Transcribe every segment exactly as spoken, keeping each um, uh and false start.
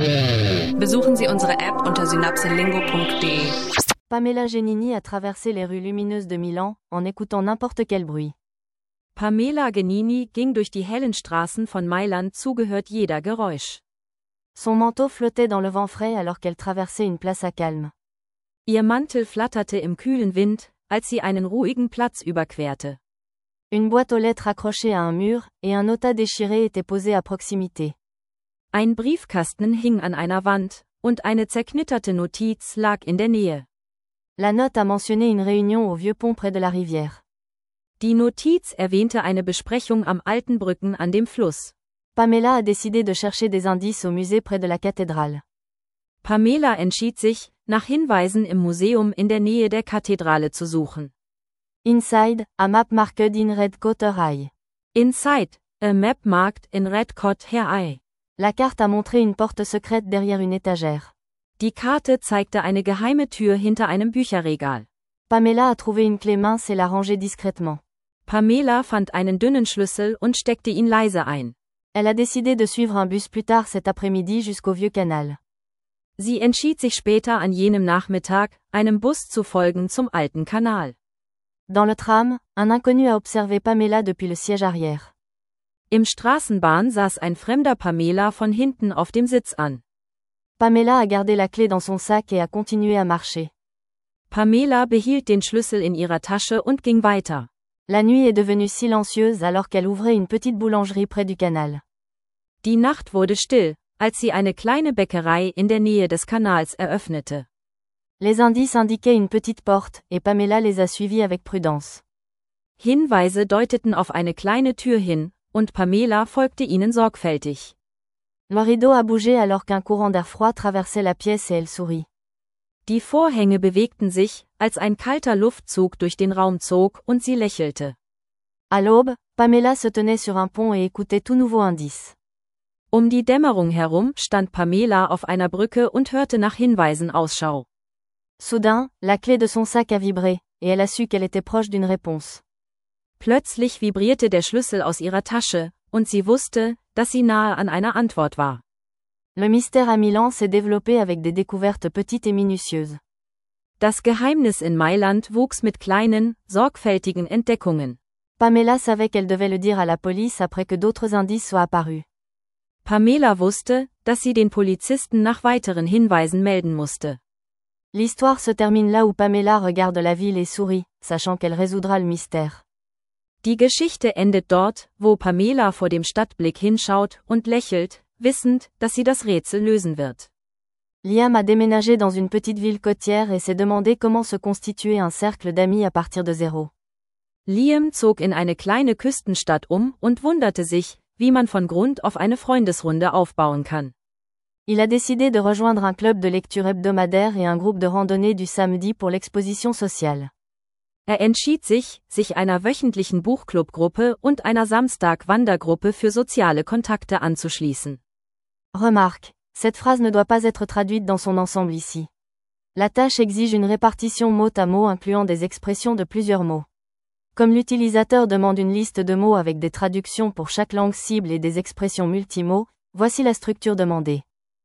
Besuchen Sie unsere App unter synapselingo punkt de. Pamela Genini a traversé les rues lumineuses de Milan, en écoutant n'importe quel bruit. Pamela Genini ging durch die hellen Straßen von Mailand, zugehört jeder Geräusch. Son manteau flottait dans le vent frais alors qu'elle traversait une place à calme. Ihr Mantel flatterte im kühlen Wind, als sie einen ruhigen Platz überquerte. Une boîte aux lettres accrochée à un mur, et un nota déchiré était posé à proximité. Ein Briefkasten hing an einer Wand, und eine zerknitterte Notiz lag in der Nähe. La note a mentionné une réunion au vieux pont près de la rivière. Die Notiz erwähnte eine Besprechung am alten Brücken an dem Fluss. Pamela a décidé de chercher des indices au musée près de la cathédrale. Pamela entschied sich, nach Hinweisen im Museum in der Nähe der Kathedrale zu suchen. Inside, a map marked in red coat eye. Inside, a map marked in red coat eye. La carte a montré une porte secrète derrière une étagère. Die Karte zeigte eine geheime Tür hinter einem Bücherregal. Pamela a trouvé une clé mince et l'a rangée discrètement. Pamela fand einen dünnen Schlüssel und steckte ihn leise ein. Elle a décidé de suivre un bus plus tard cet après-midi jusqu'au vieux canal. Sie entschied sich später an jenem Nachmittag, einem Bus zu folgen zum alten Kanal. Dans le tram, un inconnu a observé Pamela depuis le siège arrière. Im Straßenbahn saß ein fremder Pamela von hinten auf dem Sitz an. Pamela a gardé la clé dans son sac et a continué à marcher. Pamela behielt den Schlüssel in ihrer Tasche und ging weiter. La nuit est devenue silencieuse alors qu'elle ouvrait une petite boulangerie près du canal. Die Nacht wurde still, als sie eine kleine Bäckerei in der Nähe des Kanals eröffnete. Les indices indiquaient une petite porte, et Pamela les a suivis avec prudence. Hinweise deuteten auf eine kleine Tür hin, und Pamela folgte ihnen sorgfältig. Le rideau a bougé alors qu'un courant d'air froid traversait la pièce et elle sourit. Die Vorhänge bewegten sich, als ein kalter Luftzug durch den Raum zog und sie lächelte. À l'aube, Pamela se tenait sur un pont et écoutait tout nouveau indice. Um die Dämmerung herum stand Pamela auf einer Brücke und hörte nach Hinweisen Ausschau. Soudain, la clé de son sac a vibré, et elle a su qu'elle était proche d'une réponse. Plötzlich vibrierte der Schlüssel aus ihrer Tasche, und sie wusste, dass sie nahe an einer Antwort war. Le mystère à Milan s'est développé avec des découvertes petites et minutieuses. Das Geheimnis in Mailand wuchs mit kleinen, sorgfältigen Entdeckungen. Pamela savait qu'elle devait le dire à la police après que d'autres indices soient apparus. Pamela wusste, dass sie den Polizisten nach weiteren Hinweisen melden musste. L'histoire se termine là où Pamela regarde la ville et sourit, sachant qu'elle résoudra le mystère. Die Geschichte endet dort, wo Pamela vor dem Stadtblick hinschaut und lächelt, wissend, dass sie das Rätsel lösen wird. Liam a déménagé dans une petite ville côtière et s'est demandé comment se constituer un cercle d'amis à partir de zéro. Liam zog in eine kleine Küstenstadt um und wunderte sich, wie man von Grund auf eine Freundesrunde aufbauen kann. Il a décidé de rejoindre un club de lecture hebdomadaire et un groupe de randonnée du samedi pour l'exposition sociale. Er entschied sich, sich einer wöchentlichen Buchclubgruppe und einer Samstag-Wandergruppe für soziale Kontakte anzuschließen. Remarque, cette phrase ne doit pas être traduite dans son ensemble ici. La tâche exige une répartition mot à mot incluant des expressions de plusieurs mots. Comme l'utilisateur demande une liste de mots avec des traductions pour chaque langue cible et des expressions multimots, voici la structure demandée.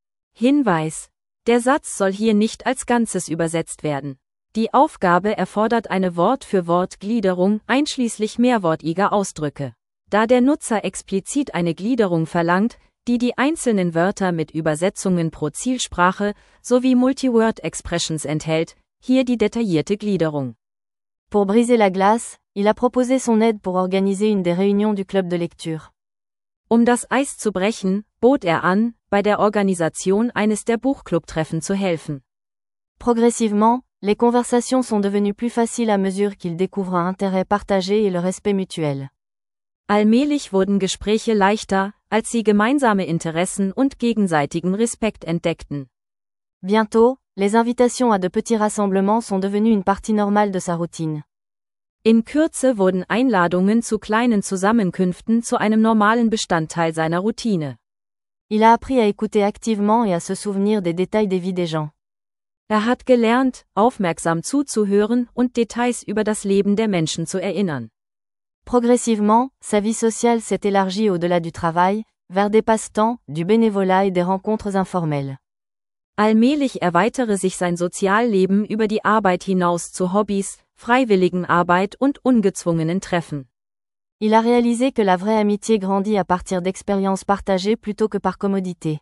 Hinweis: Der Satz soll hier nicht als Ganzes übersetzt werden. Die Aufgabe erfordert eine Wort-für-Wort-Gliederung einschließlich mehrwortiger Ausdrücke. Da der Nutzer explizit eine Gliederung verlangt, die die einzelnen Wörter mit Übersetzungen pro Zielsprache sowie Multi-Word-Expressions enthält, hier die detaillierte Gliederung. Pour briser la glace, il a proposé son aide pour organiser une des réunions du club de lecture. Um das Eis zu brechen, bot er an, bei der Organisation eines der Buchclubtreffen zu helfen. Progressivement, les conversations sont devenues plus faciles à mesure qu'ils découvrent un intérêt partagé et le respect mutuel. Allmählich wurden Gespräche leichter, als sie gemeinsame Interessen und gegenseitigen Respekt entdeckten. Bientôt, les invitations à de petits rassemblements sont devenues une partie normale de sa routine. In Kürze wurden Einladungen zu kleinen Zusammenkünften zu einem normalen Bestandteil seiner Routine. Il a appris à écouter activement et à se souvenir des détails des vies des gens. Er hat gelernt, aufmerksam zuzuhören und Details über das Leben der Menschen zu erinnern. Progressivement, sa vie sociale s'est élargie au-delà du travail, vers des passe-temps, du bénévolat et des rencontres informelles. Allmählich erweitere sich sein Sozialleben über die Arbeit hinaus zu Hobbys, Freiwilligenarbeit und ungezwungenen Treffen. Il a réalisé que la vraie amitié grandit à partir d'expériences partagées plutôt que par commodité.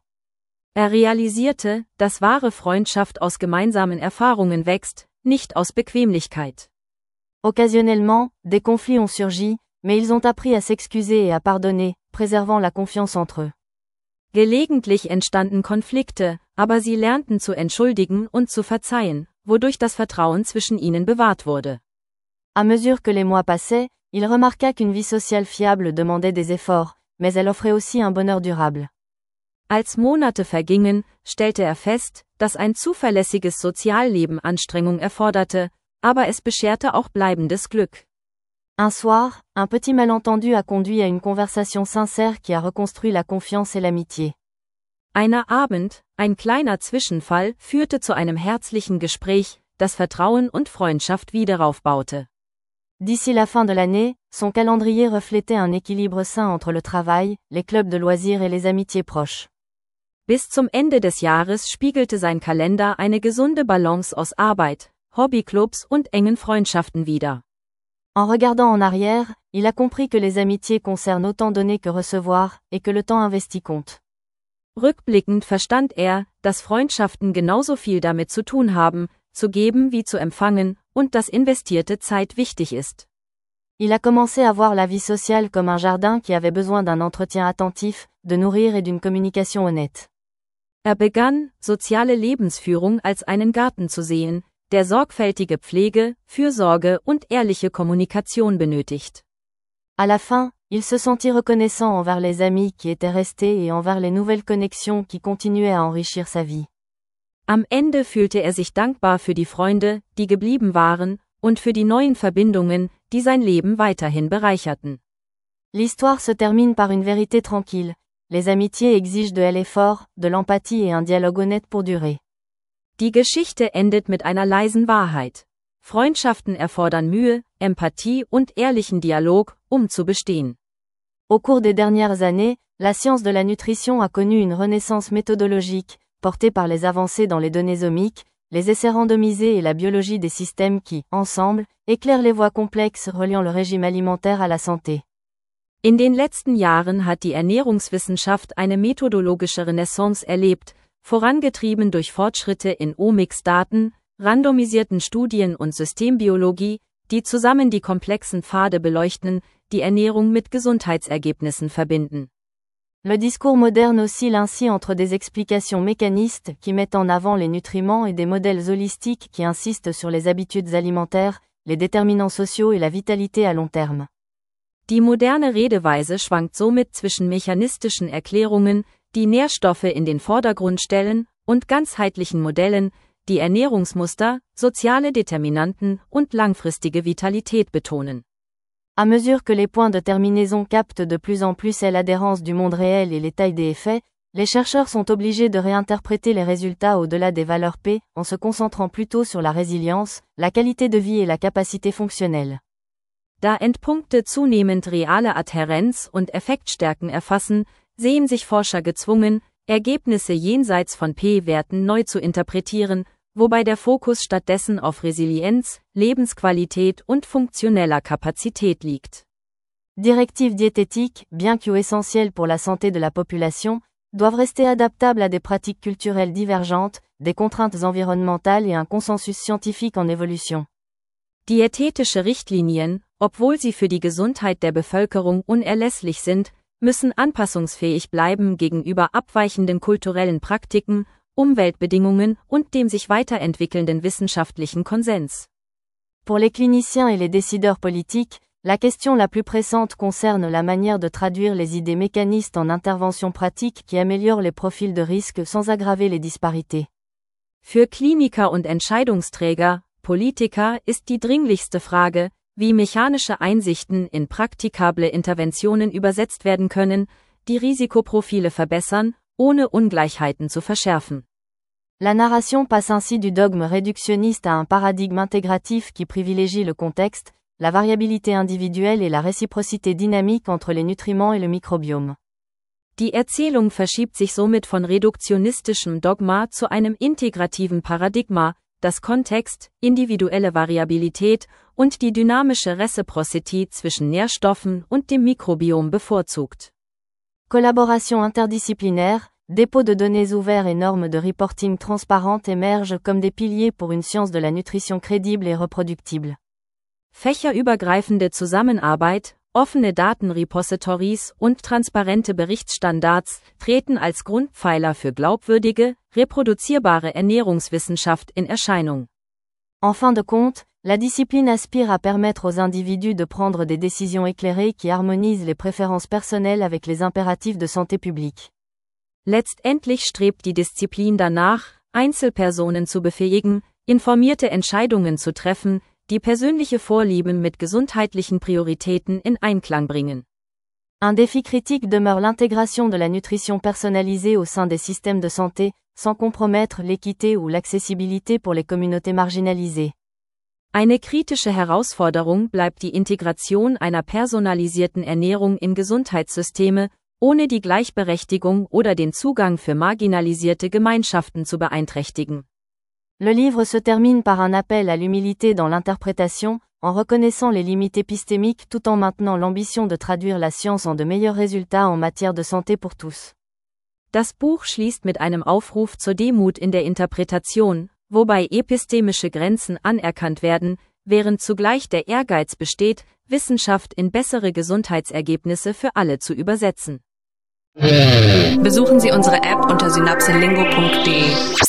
Er realisierte, dass wahre Freundschaft aus gemeinsamen Erfahrungen wächst, nicht aus Bequemlichkeit. Occasionnellement, des conflits ont surgi, mais ils ont appris à s'excuser et à pardonner, préservant la confiance entre eux. Gelegentlich entstanden Konflikte, aber sie lernten zu entschuldigen und zu verzeihen, wodurch das Vertrauen zwischen ihnen bewahrt wurde. À mesure que les mois passaient, il remarqua qu'une vie sociale fiable demandait des efforts, mais elle offrait aussi un bonheur durable. Als Monate vergingen, stellte er fest, dass ein zuverlässiges Sozialleben Anstrengung erforderte, aber es bescherte auch bleibendes Glück. Un soir, un petit malentendu a conduit à une conversation sincère qui a reconstruit la confiance et l'amitié. Einer Abend, ein kleiner Zwischenfall, führte zu einem herzlichen Gespräch, das Vertrauen und Freundschaft wiederaufbaute. D'ici la fin de l'année, son calendrier reflétait un équilibre sain entre le travail, les clubs de loisirs et les amitiés proches. Bis zum Ende des Jahres spiegelte sein Kalender eine gesunde Balance aus Arbeit, Hobbyclubs und engen Freundschaften wider. En regardant en arrière, il a compris que les amitiés concernent autant donner que recevoir, et que le temps investi compte. Rückblickend verstand er, dass Freundschaften genauso viel damit zu tun haben, zu geben wie zu empfangen, und dass investierte Zeit wichtig ist. Il a commencé à voir la vie sociale comme un jardin qui avait besoin d'un entretien attentif, de nourrir et d'une communication honnête. Er begann, soziale Lebensführung als einen Garten zu sehen, der sorgfältige Pflege, Fürsorge und ehrliche Kommunikation benötigt. À la fin, il se sentit reconnaissant envers les amis qui étaient restés et envers les nouvelles connexions qui continuaient à enrichir sa vie. Am Ende fühlte er sich dankbar für die Freunde, die geblieben waren, und für die neuen Verbindungen, die sein Leben weiterhin bereicherten. L'histoire se termine par une vérité tranquille. Les amitiés exigent de l'effort, de l'empathie et un dialogue honnête pour durer. Die Geschichte endet mit einer leisen Wahrheit. Freundschaften erfordern Mühe, Empathie und ehrlichen Dialog, um zu bestehen. Au cours des dernières années, la science de la nutrition a connu une renaissance méthodologique, portée par les avancées dans les données omiques, les essais randomisés et la biologie des systèmes qui, ensemble, éclairent les voies complexes reliant le régime alimentaire à la santé. In den letzten Jahren hat die Ernährungswissenschaft eine methodologische Renaissance erlebt, vorangetrieben durch Fortschritte in Omics-Daten, randomisierten Studien und Systembiologie, die zusammen die komplexen Pfade beleuchten, die Ernährung mit Gesundheitsergebnissen verbinden. Le discours moderne oscille ainsi entre des explications mécanistes qui mettent en avant les nutriments et des modèles holistiques qui insistent sur les habitudes alimentaires, les déterminants sociaux et la vitalité à long terme. Die moderne Redeweise schwankt somit zwischen mechanistischen Erklärungen, die Nährstoffe in den Vordergrund stellen, und ganzheitlichen Modellen, die Ernährungsmuster, soziale Determinanten und langfristige Vitalität betonen. À mesure que les points de terminaison captent de plus en plus l'adhérence du monde réel et les tailles des effets, les chercheurs sont obligés de réinterpréter les résultats au-delà des valeurs P, en se concentrant plutôt sur la résilience, la qualité de vie et la capacité fonctionnelle. Da Endpunkte zunehmend reale Adhärenz und Effektstärken erfassen, sehen sich Forscher gezwungen, Ergebnisse jenseits von P-Werten neu zu interpretieren, wobei der Fokus stattdessen auf Resilienz, Lebensqualität und funktioneller Kapazität liegt. Directives diététiques, bien que essentielles pour la santé de la population, doivent rester adaptables à des pratiques culturelles divergentes, des contraintes environnementales et un consensus scientifique en évolution. Diätetische Richtlinien, obwohl sie für die Gesundheit der Bevölkerung unerlässlich sind, müssen anpassungsfähig bleiben gegenüber abweichenden kulturellen Praktiken, Umweltbedingungen und dem sich weiterentwickelnden wissenschaftlichen Konsens. Pour les cliniciens et les décideurs politiques, la question la plus pressante concerne la manière de traduire les idées mécanistes en interventions pratiques qui améliorent les profils de risque sans aggraver les disparités. Für Kliniker und Entscheidungsträger, Politiker ist die dringlichste Frage, wie mechanische Einsichten in praktikable Interventionen übersetzt werden können, die Risikoprofile verbessern, ohne Ungleichheiten zu verschärfen. La narration passe ainsi du dogme réductionniste à un paradigme intégratif qui privilégie le contexte, la variabilité individuelle et la réciprocité dynamique entre les nutriments et le microbiome. Die Erzählung verschiebt sich somit von reduktionistischem Dogma zu einem integrativen Paradigma, das Kontext, individuelle Variabilität und die dynamische Reciprocity zwischen Nährstoffen und dem Mikrobiom bevorzugt. Collaboration interdisciplinaire, dépôt de données ouverts et normes de reporting transparentes émergent comme des piliers pour une science de la nutrition crédible et reproductible. Fächerübergreifende Zusammenarbeit, offene Datenrepositories und transparente Berichtsstandards treten als Grundpfeiler für glaubwürdige, reproduzierbare Ernährungswissenschaft in Erscheinung. En fin de compte, la discipline aspire à permettre aux individus de prendre des décisions éclairées qui harmonisent les préférences personnelles avec les impératifs de santé publique. Letztendlich strebt die Disziplin danach, Einzelpersonen zu befähigen, informierte Entscheidungen zu treffen, die persönliche Vorlieben mit gesundheitlichen Prioritäten in Einklang bringen. Un défi critique demeure l'intégration de la nutrition personnalisée au sein des systèmes de santé, sans compromettre l'équité ou l'accessibilité pour les communautés marginalisées. Eine kritische Herausforderung bleibt die Integration einer personalisierten Ernährung in Gesundheitssysteme, ohne die Gleichberechtigung oder den Zugang für marginalisierte Gemeinschaften zu beeinträchtigen. Le livre se termine par un appel à l'humilité dans l'interprétation, en reconnaissant les limites épistémiques tout en maintenant l'ambition de traduire la science en de meilleurs résultats en matière de santé pour tous. Das Buch schließt mit einem Aufruf zur Demut in der Interpretation, wobei epistemische Grenzen anerkannt werden, während zugleich der Ehrgeiz besteht, Wissenschaft in bessere Gesundheitsergebnisse für alle zu übersetzen. Besuchen Sie unsere App unter synapselingo punkt de.